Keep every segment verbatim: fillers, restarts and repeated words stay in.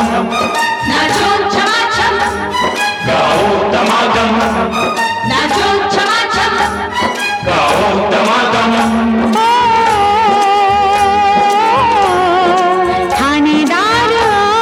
नाचो छमाछम, गाओ दमादम, नाचो छमाछम, गाओ दमादम। थानेदार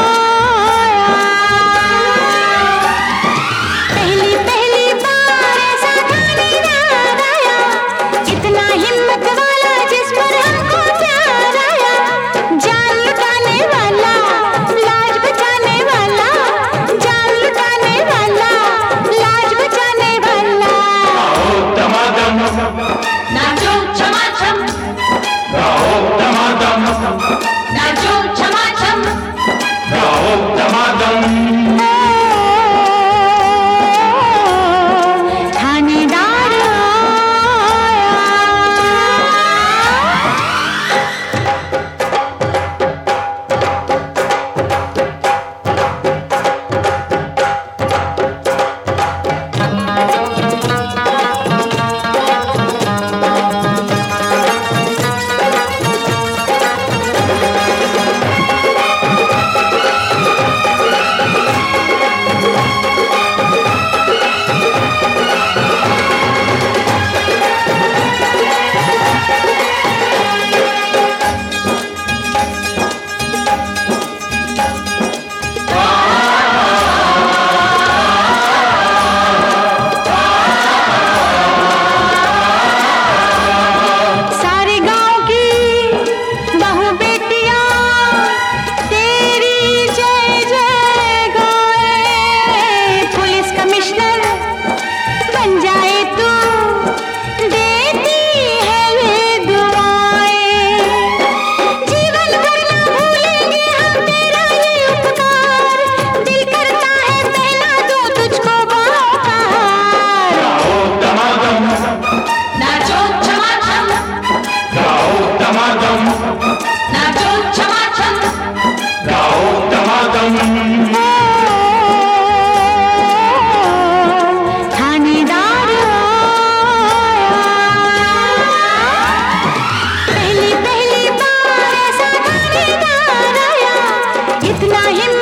पहली पहली बार ऐसा थानेदार आया, इतना हिम्मत वाला जिस पर हमको प्यार आया। जान लुटाने वाला, लाज बचाने वाला, जान लुटाने वाला, लाज बचाने वाला। गाओ दमादम, नाचो छमाछम, गाओ दमादम, नाचो छमाछम, गाओ दमादम। थानेदार सारे गांव की बहू बेटियां तेरी जय जय गाए। पुलिस कमिश्नर बन जाए तू, देती है ये दुआएं। जीवन भर ना भूलेंगे हम तेरा ये उपकार, दिल करता है पहना दूं तुझको बाहों का हार। गाओ दमादम, नाचो छमाछम, गाओ दमादम, नाचो छमाछम, गाओ दमादम। थानेदार पहली पहली बार ऐसा थानेदार आया, इतना हिम्मत